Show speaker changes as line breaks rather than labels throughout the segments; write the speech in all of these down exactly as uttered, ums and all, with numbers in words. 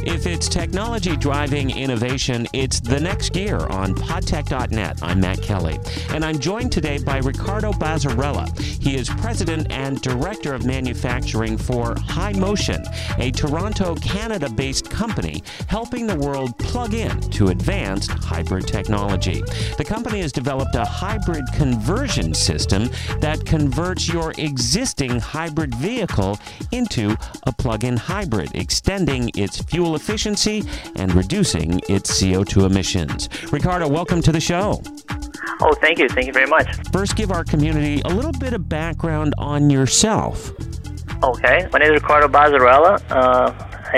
If it's technology driving innovation, it's the next gear on podtech dot net. I'm Matt Kelly, and I'm joined today by Ricardo Bazzarella. He is President and Director of Manufacturing for HiMotion, a Toronto, Canada-based company helping the world plug in to advanced hybrid technology. The company has developed a hybrid conversion system that converts your existing hybrid vehicle into a plug-in hybrid, extending its fuel efficiency and reducing its C O two emissions. Ricardo, welcome to the show.
Oh, thank you. Thank you very much.
First, give our community a little bit of background on yourself.
Okay. My name is Ricardo Bazzarella. Uh,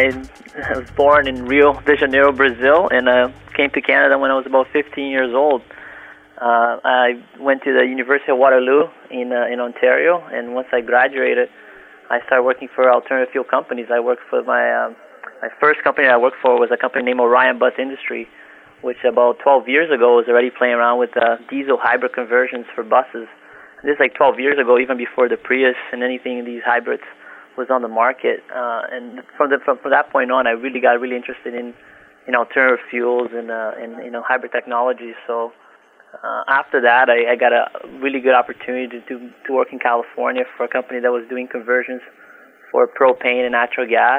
I was born in Rio de Janeiro, Brazil, and uh, came to Canada when I was about fifteen years old. Uh, I went to the University of Waterloo in uh, in Ontario, and once I graduated, I started working for alternative fuel companies. I worked for my um, my first company I worked for was a company named Orion Bus Industry, which about twelve years ago was already playing around with uh, diesel hybrid conversions for buses. And this is like twelve years ago, even before the Prius and anything in these hybrids was on the market. Uh, and from, the, from from that point on, I really got really interested in in alternative fuels and uh, and you know hybrid technologies. So uh, after that, I, I got a really good opportunity to do, to work in California for a company that was doing conversions for propane and natural gas.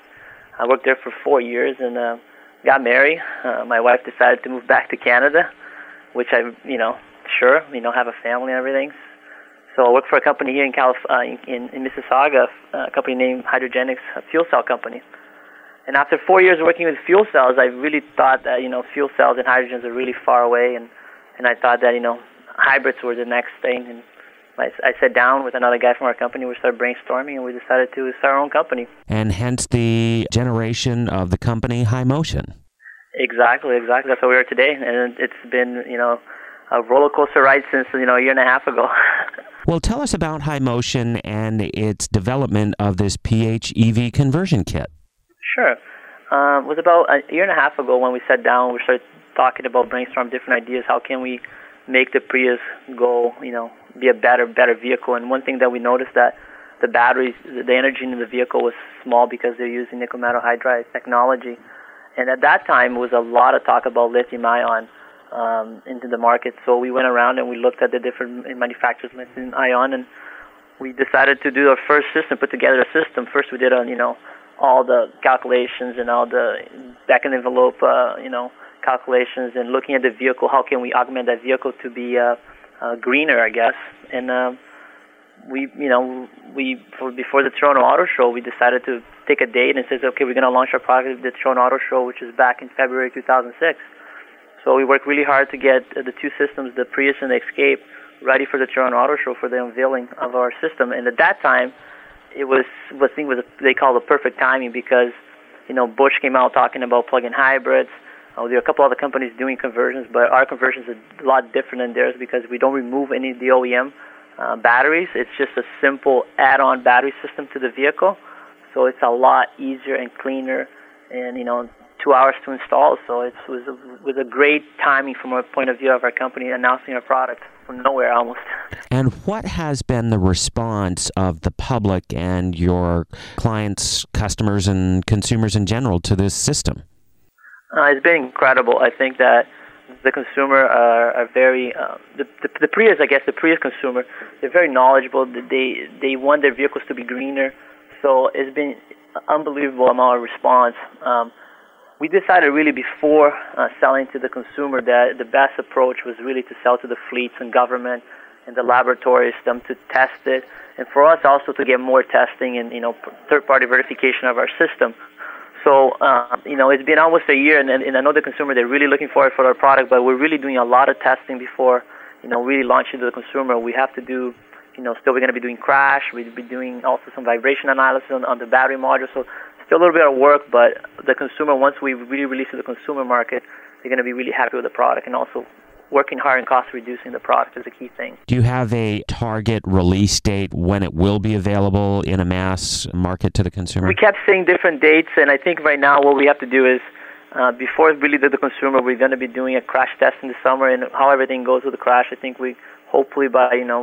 I worked there for four years and uh, got married. Uh, my wife decided to move back to Canada, which I, you know, sure, you know, have a family and everything. So I worked for a company here in Calif- uh, in, in Mississauga, a company named Hydrogenics, a fuel cell company. And after four years working with fuel cells, I really thought that, you know, fuel cells and hydrogens are really far away, and, and I thought that, you know, hybrids were the next thing. And I, I sat down with another guy from our company, we started brainstorming, and we decided to start our own company.
And hence the generation of the company HiMotion.
Exactly, exactly. That's what we are today. And it's been, you know, a roller coaster ride since, you know, a year and a half ago.
Well, tell us about HiMotion and its development of this P H E V conversion kit.
Sure. Um, it was about a year and a half ago when we sat down, we started talking about brainstorm different ideas. How can we make the Prius go, you know, be a better, better vehicle? And one thing that we noticed that the batteries, the energy in the vehicle was small because they're using nickel metal hydride technology. And at that time, was a lot of talk about lithium-ion um, into the market. So we went around and we looked at the different manufacturers of lithium-ion, and we decided to do our first system, put together a system. First, we did, a, you know, all the calculations and all the back-envelope, uh, you know, calculations, and looking at the vehicle. How can we augment that vehicle to be uh, uh, greener, I guess? And uh, we, you know, we for, before the Toronto Auto Show, we decided to take a date and says, okay, we're going to launch our product at the Toronto Auto Show, which is back in February two thousand six. So we worked really hard to get uh, the two systems, the Prius and the Escape, ready for the Toronto Auto Show for the unveiling of our system. And at that time, it was what thing was they call the perfect timing, because, you know, Bosch came out talking about plug-in hybrids. Uh, there are a couple other companies doing conversions, but our conversions are a lot different than theirs because we don't remove any of the O E M uh, batteries. It's just a simple add-on battery system to the vehicle. So it's a lot easier and cleaner, and, you know, two hours to install. So it was a, was a great timing from our point of view of our company announcing our product from nowhere almost.
And what has been the response of the public and your clients, customers, and consumers in general to this system?
Uh, it's been incredible. I think that the consumer are, are very, uh, the, the the Prius, I guess, the Prius consumer, they're very knowledgeable. They they want their vehicles to be greener. So it's been unbelievable amount of response. Um, we decided really before uh, selling to the consumer that the best approach was really to sell to the fleets and government and the laboratories, them to test it, and for us also to get more testing and, you know, third-party verification of our system. So, uh, you know, it's been almost a year, and, and I know the consumer, they're really looking forward for our product, but we're really doing a lot of testing before, you know, really launching to the consumer. We have to do, you know, still we're going to be doing crash. We'll be doing also some vibration analysis on, on the battery module. So still a little bit of work, but the consumer, once we really release to the consumer market, they're going to be really happy with the product, and also working hard and cost reducing the product is a key thing.
Do you have a target release date when it will be available in a mass market to the consumer?
We kept saying different dates, and I think right now what we have to do is, uh, before really to the consumer, we're going to be doing a crash test in the summer, and how everything goes with the crash, I think we hopefully by, you know,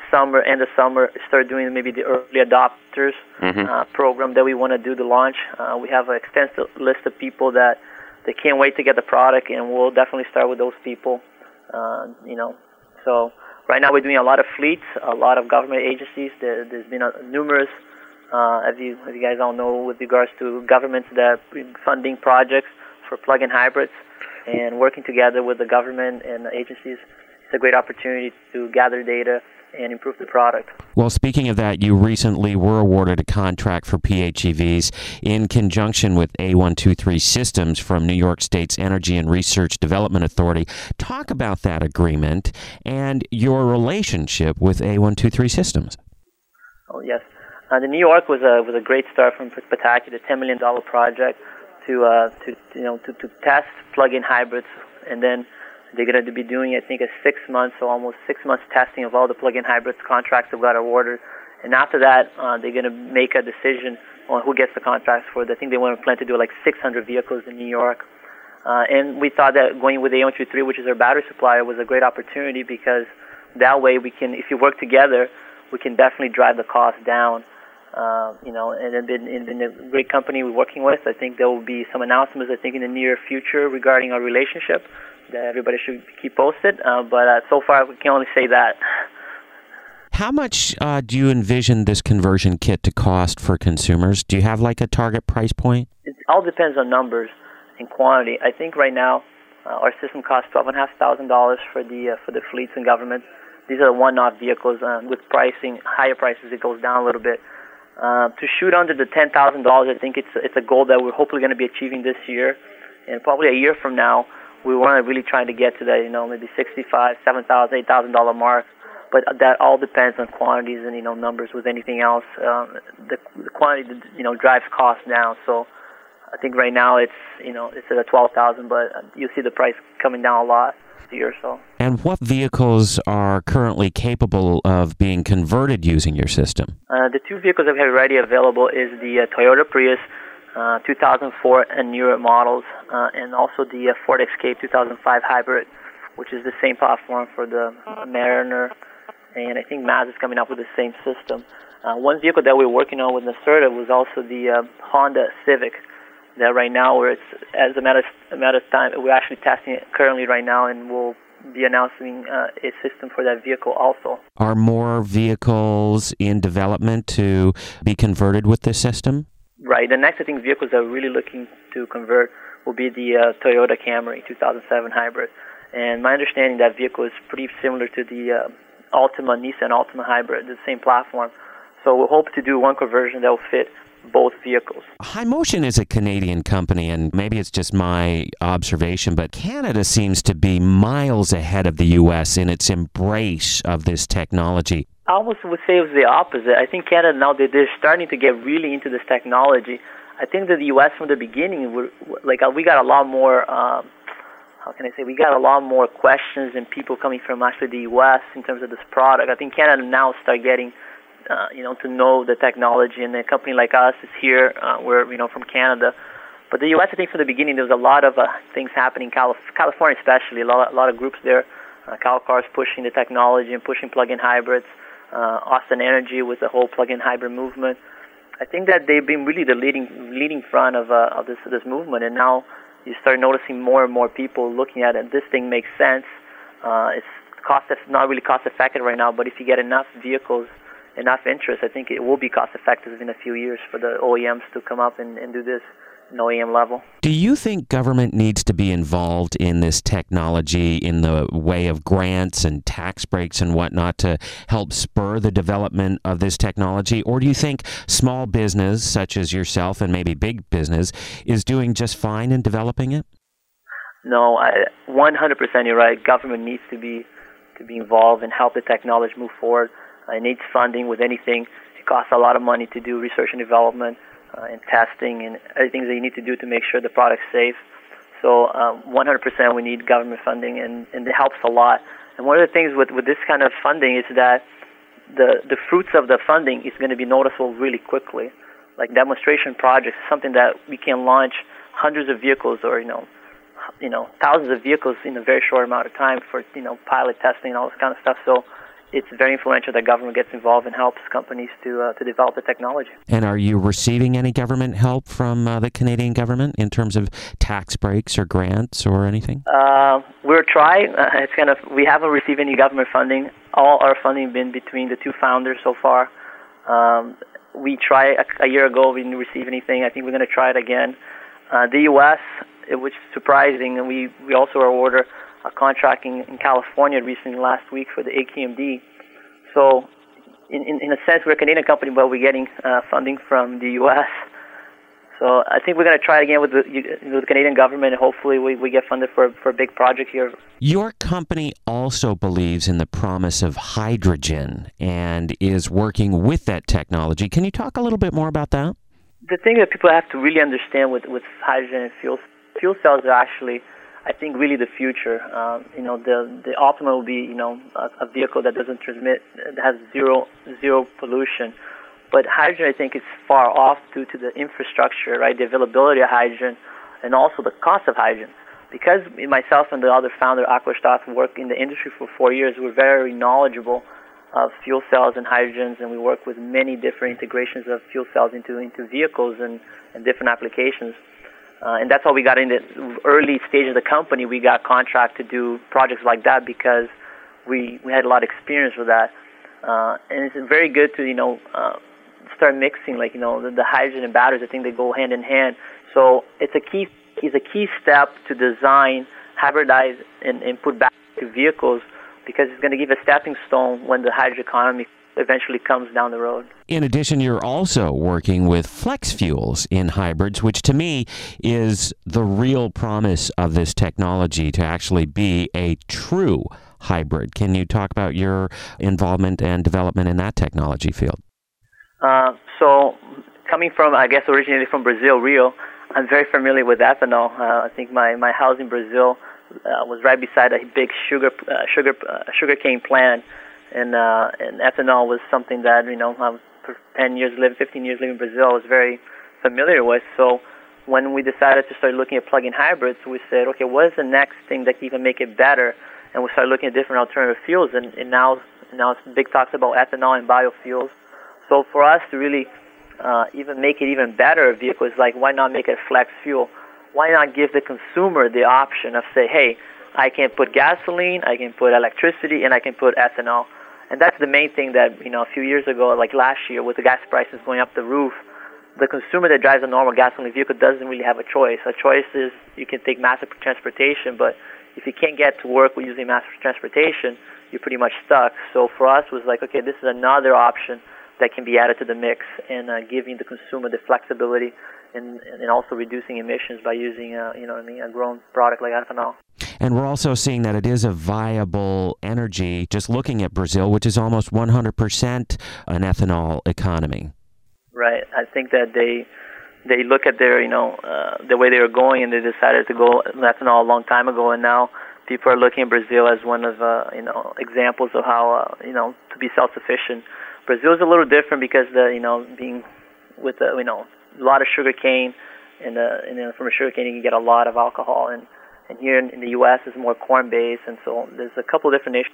summer, end of summer, start doing maybe the early adopters
mm-hmm.
uh, program that we want to do the launch. Uh, we have an extensive list of people that they can't wait to get the product, and we'll definitely start with those people. Uh, you know, so right now we're doing a lot of fleets, a lot of government agencies. There, there's been a, numerous, uh, as you as you guys all know, with regards to governments that are funding projects for plug-in hybrids, and working together with the government and the agencies. It's a great opportunity to gather data and improve the product.
Well, speaking of that, you recently were awarded a contract for P H E Vs in conjunction with A one two three Systems from New York State's Energy and Research Development Authority. Talk about that agreement and your relationship with A one two three Systems.
Oh, yes. Uh, the New York was a was a great start from Pataki, the ten million dollars project to uh, to you know to, to test plug-in hybrids, and then they're going to be doing, I think, a six months, so almost six months testing of all the plug-in hybrids contracts that got awarded. And after that, uh, they're going to make a decision on who gets the contracts for it. I think they want to plan to do like six hundred vehicles in New York. Uh, and we thought that going with A one two three, which is our battery supplier, was a great opportunity because that way we can, if you work together, we can definitely drive the cost down. Uh, you know, and it's been, it's been a great company we're working with. I think there will be some announcements, I think, in the near future regarding our relationship that everybody should keep posted. Uh, but uh, so far, we can only say that.
How much uh, do you envision this conversion kit to cost for consumers? Do you have like a target price point?
It all depends on numbers and quantity. I think right now uh, our system costs twelve and a half thousand dollars for the uh, for the fleets and government. These are one-off vehicles. Uh, with pricing, higher prices, it goes down a little bit. Uh, to shoot under the ten thousand dollars, I think it's it's a goal that we're hopefully going to be achieving this year, and probably a year from now, we want to really try to get to that, you know, maybe sixty-five, seven thousand, eight thousand dollar mark. But that all depends on quantities and you know numbers. With anything else, um, the, the quantity you know drives costs down. So I think right now it's you know it's at twelve thousand, but you see the price coming down a lot this year or so.
And what vehicles are currently capable of being converted using your system?
Uh, the two vehicles that we have already available is the uh, Toyota Prius uh, two thousand four and newer models, uh, and also the uh, Ford Escape two thousand five hybrid, which is the same platform for the Mariner, and I think Mazda is coming up with the same system. Uh, one vehicle that we're working on with Nacerta was also the uh, Honda Civic. That right now, where it's as a matter of, a matter of time, we're actually testing it currently right now, and we'll be announcing uh, a system for that vehicle also.
Are more vehicles in development to be converted with this system?
Right. The next, I think, vehicles that we're really looking to convert will be the uh, Toyota Camry two thousand seven hybrid. And my understanding, that vehicle is pretty similar to the uh, Altima, Nissan Altima hybrid, the same platform. So we'll hope to do one conversion that will fit both vehicles.
HiMotion is a Canadian company, and maybe it's just my observation, but Canada seems to be miles ahead of the U S in its embrace of this technology.
I almost would say it was the opposite. I think Canada now, they're starting to get really into this technology. I think that the U S from the beginning, we're, like we got a lot more, um, how can I say, we got a lot more questions and people coming from actually the U S in terms of this product. I think Canada now start getting Uh, you know, to know the technology, and a company like us is here. Uh, we're, you know, from Canada. But the U S, I think from the beginning, there was a lot of uh, things happening. Calif- California especially, a lot, a lot of groups there. Uh, CalCars pushing the technology and pushing plug-in hybrids. Uh, Austin Energy with the whole plug-in hybrid movement. I think that they've been really the leading leading front of, uh, of this this movement, and now you start noticing more and more people looking at it. This thing makes sense. Uh, it's cost not really cost effective right now, but if you get enough vehicles, enough interest, I think it will be cost effective in a few years for the O E Ms to come up and, and do this in O E M level.
Do you think government needs to be involved in this technology in the way of grants and tax breaks and whatnot to help spur the development of this technology? Or do you think small business, such as yourself and maybe big business, is doing just fine in developing it?
No, I, one hundred percent you're right. Government needs to be to be involved and help the technology move forward. It needs funding with anything. It costs a lot of money to do research and development uh, and testing and everything that you need to do to make sure the product's safe. So um, one hundred percent we need government funding, and, and it helps a lot. And one of the things with, with this kind of funding is that the, the fruits of the funding is going to be noticeable really quickly. Like demonstration projects is something that we can launch hundreds of vehicles or, you know, you know, thousands of vehicles in a very short amount of time for, you know, pilot testing and all this kind of stuff. So it's very influential that government gets involved and helps companies to uh, to develop the technology.
And are you receiving any government help from uh, the Canadian government in terms of tax breaks or grants or anything?
Uh, we're trying. Uh, it's kind of we haven't received any government funding. All our funding has been between the two founders so far. Um, we tried a, a year ago. We didn't receive anything. I think we're going to try it again. Uh, the U S, which is surprising, and we we also are awarded a contract in, in California recently last week for the A Q M D. So, in, in, in a sense, we're a Canadian company, but we're getting uh, funding from the U S. So I think we're going to try it again with the, with the Canadian government, and hopefully we, we get funded for, for a big project here.
Your company also believes in the promise of hydrogen and is working with that technology. Can you talk a little bit more about that?
The thing that people have to really understand with, with hydrogen and fuel, fuel cells are actually, I think, really the future. Um, you know, the the ultimate will be, you know, a, a vehicle that doesn't transmit, that has zero zero pollution. But hydrogen, I think, is far off due to the infrastructure, right? The availability of hydrogen, and also the cost of hydrogen. Because myself and the other founder, Akbar Staff, work in the industry for four years, we're very knowledgeable of fuel cells and hydrogens, and we work with many different integrations of fuel cells into into vehicles and, and different applications. Uh, and that's how we got in the early stage of the company. We got contract to do projects like that because we we had a lot of experience with that. Uh, and it's very good to, you know, uh, start mixing, like, you know, the, the hydrogen and batteries. I think they go hand in hand. So it's a key it's a key step to design, hybridize, and, and put back to vehicles, because it's going to give a stepping stone when the hydrogen economy eventually comes down the road.
In addition, you're also working with flex fuels in hybrids, which to me is the real promise of this technology to actually be a true hybrid. Can you talk about your involvement and development in that technology field?
Uh, so, coming from, I guess, originally from Brazil, Rio, I'm very familiar with ethanol. Uh, I think my, my house in Brazil uh, was right beside a big sugar uh, sugar uh, sugarcane plant, and uh, and ethanol was something that, you know, um, for ten years, living, fifteen years living in Brazil, I was very familiar with. So when we decided to start looking at plug-in hybrids, we said, okay, what is the next thing that can even make it better? And we started looking at different alternative fuels, and, and now now it's big talks about ethanol and biofuels. So for us to really uh, even make it even better, a vehicle is like, why not make it a flex fuel? Why not give the consumer the option of, say, hey, I can put gasoline, I can put electricity, and I can put ethanol. And that's the main thing that, you know, a few years ago, like last year, with the gas prices going up the roof, the consumer that drives a normal gasoline vehicle doesn't really have a choice. A choice is you can take mass transportation, but if you can't get to work with using mass transportation, you're pretty much stuck. So for us, it was like, okay, this is another option that can be added to the mix, and uh, giving the consumer the flexibility, and, and also reducing emissions by using, uh, you know what I mean, a grown product like ethanol.
And we're also seeing that it is a viable energy, just looking at Brazil, which is almost one hundred percent an ethanol economy.
Right. I think that they they look at their, you know, uh, the way they were going, and they decided to go ethanol a long time ago, and now people are looking at Brazil as one of, uh, you know, examples of how, uh, you know, to be self-sufficient. Brazil is a little different because the, you know, being with the, you know, a lot of sugar cane, and, uh, and then from a sugar cane you can get a lot of alcohol, and, and here in, in the U S it's more corn-based, and so there's a couple different issues.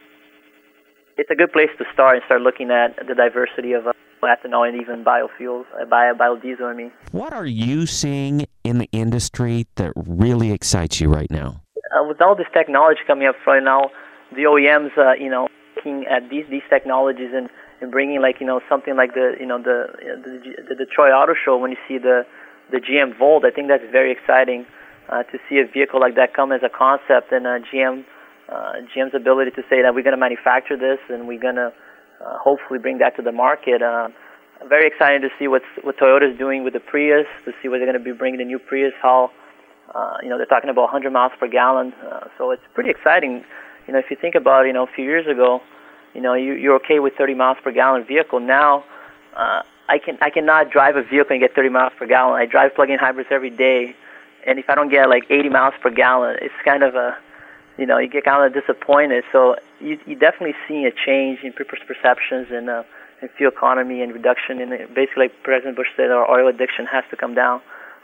It's a good place to start and start looking at the diversity of uh, ethanol and even biofuels, uh, bio, biodiesel, I mean.
What are you seeing in the industry that really excites you right now?
Uh, with all this technology coming up right now, the O E Ms, uh, you know, looking at these these technologies and, and bringing, like, you know, something like the, you know, the the, the Detroit Auto Show, when you see the the G M Volt, I think that's very exciting uh, to see a vehicle like that come as a concept, and uh, G M uh, G M's ability to say that we're going to manufacture this and we're going to uh, hopefully bring that to the market. Uh, very exciting to see what's, what Toyota is doing with the Prius, to see what they're going to be bringing the new Prius, how, uh, you know, they're talking about one hundred miles per gallon. Uh, so it's pretty exciting. You know, if you think about it, you know, a few years ago, you know, you, you're okay with thirty miles per gallon vehicle. Now, uh, I can I cannot drive a vehicle and get thirty miles per gallon. I drive plug-in hybrids every day, and if I don't get like eighty miles per gallon, it's kind of a, you know, you get kind of disappointed. So you you definitely see a change in people's perceptions and uh, in fuel economy and reduction in it. Basically, like President Bush said, our oil addiction has to come down.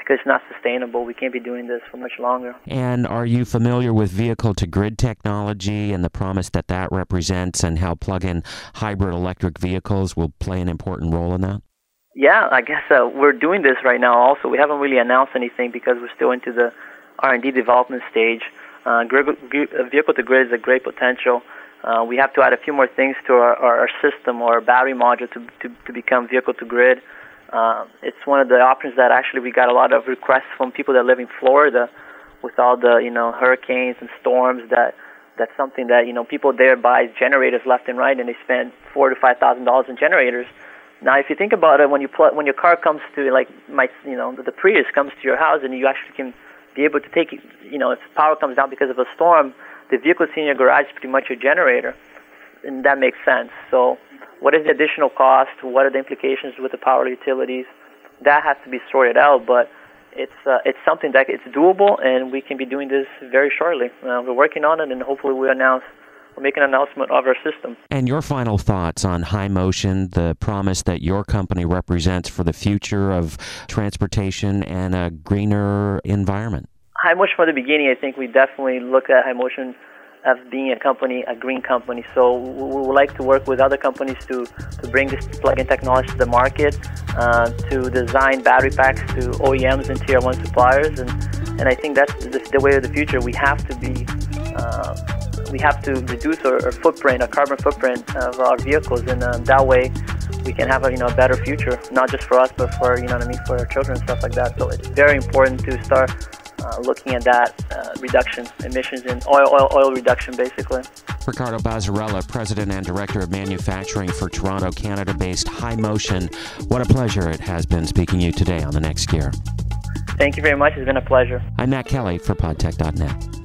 because it's not sustainable. We can't be doing this for much longer.
And are you familiar with vehicle-to-grid technology and the promise that that represents, and how plug-in hybrid electric vehicles will play an important role in that?
Yeah, I guess uh, we're doing this right now also. We haven't really announced anything because we're still into the R and D development stage. Uh, vehicle-to-grid is a great potential. Uh, we have to add a few more things to our, our, our system or our battery module to, to, to become vehicle-to-grid. Uh, it's one of the options that actually we got a lot of requests from people that live in Florida with all the, you know, hurricanes and storms. That that's something that, you know, people there buy generators left and right, and they spend four to five thousand dollars in generators. Now, if you think about it, when you pl- when your car comes to, like my, you know, the Prius comes to your house, and you actually can be able to take, you know, if power comes down because of a storm, the vehicle in your garage is pretty much your generator, and that makes sense. So what is the additional cost? What are the implications with the power utilities? That has to be sorted out, but it's uh, it's something that it's doable, and we can be doing this very shortly. Uh, we're working on it, and hopefully we'll announce, we'll make an announcement of our system.
And your final thoughts on HiMotion, the promise that your company represents for the future of transportation and a greener environment?
HiMotion, from the beginning, I think we definitely look at HiMotion as being a company, a green company. So we would like to work with other companies to, to bring this plug-in technology to the market, uh, to design battery packs to O E Ms and Tier one suppliers. And, and I think that's the, the way of the future. We have to be, uh, we have to reduce our, our footprint, our carbon footprint of our vehicles, and uh, that way we can have a, you know, a better future, not just for us, but for, you know what I mean, for our children and stuff like that. So it's very important to start Uh, looking at that uh, reduction, emissions in oil, oil, oil reduction, basically.
Ricardo Bazzarella, President and Director of Manufacturing for Toronto, Canada-based HiMotion. What a pleasure it has been speaking to you today on The Next Gear.
Thank you very much. It's been a pleasure.
I'm Matt Kelly for PodTech dot net.